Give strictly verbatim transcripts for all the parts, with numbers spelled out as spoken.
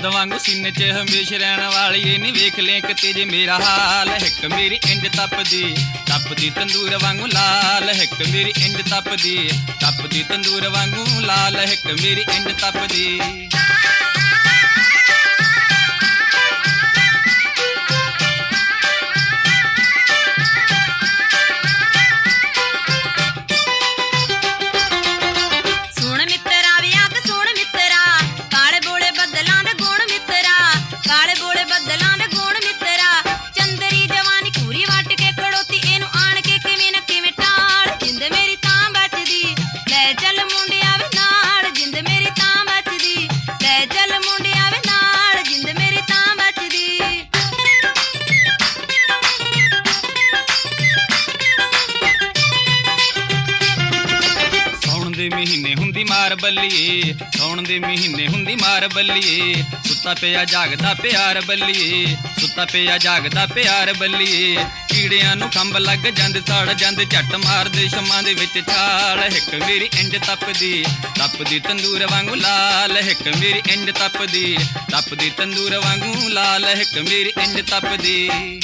चांद वांगू सीने च हमेशा रहने वाली नी वेख लें कि जे मेरा हाल हिक मेरी इंज तपदी तपदी तंदूर वांगू लाल हिक मेरी इंज तपदी तपदी तंदूर वांगू लाल हिक मेरी इंज तपदी। महीने हुंदी मार बल्लीए सौण दे महीने हुंदी मार बल्लीए सुता पिया जागदा प्यार बल्लीए सुता पिया जागदा प्यार बल्लीए कीड़ियां नूं खंभ लग जांदे सड़ जांदे झट मारदे शमां दे विच छाल हिक मेरी इंज तपदी तपदी तंदूर वांगू लाल हिक मेरी इंज तपदी तपदी तंदूर वांगू लाल हिक मेरी इंज तपदी।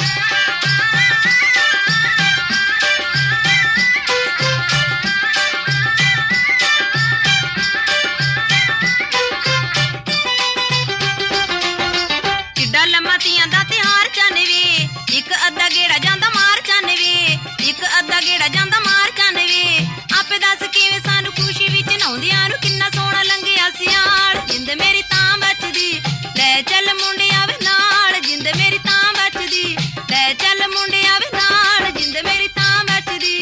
एक अद्धा गेड़ा जांदा मार चन्न वे एक अद्धा गेड़ा जांदा मार चन्न वे आपे दस किवें सानू खुशी विच नहाउंदियां नू किन्ना सोहना लंघिया सियाल जिंद मेरी तां बचदी ले चल मुंडिया वे नाल जिंद मेरी तां बचदी ले चल मुंडिया वे नाल जिंद मेरी तां बचदी।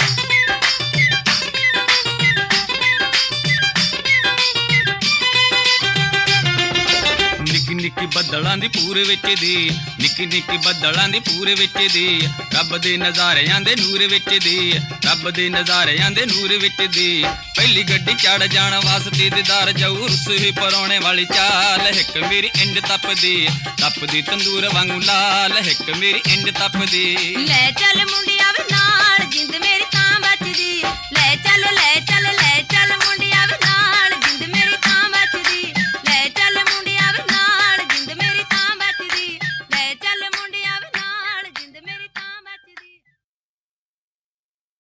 निक्की निक्की बदलां दी पूरे विच दी निक्की निक्की बदलां दी पूरे विच दी रब दे नज़ारियां दे नूर विच दी रब दे नज़ारियां दे नूर विच दी पहली गड्डी चढ़ जाण वास्ते दीदार जाऊ रुस ही परौणे वाली चाल हिक मेरी इंज तपदी तपदी तंदूर वांगू लाल हिक मेरी इंज तपदी ले चल मुंडिया वे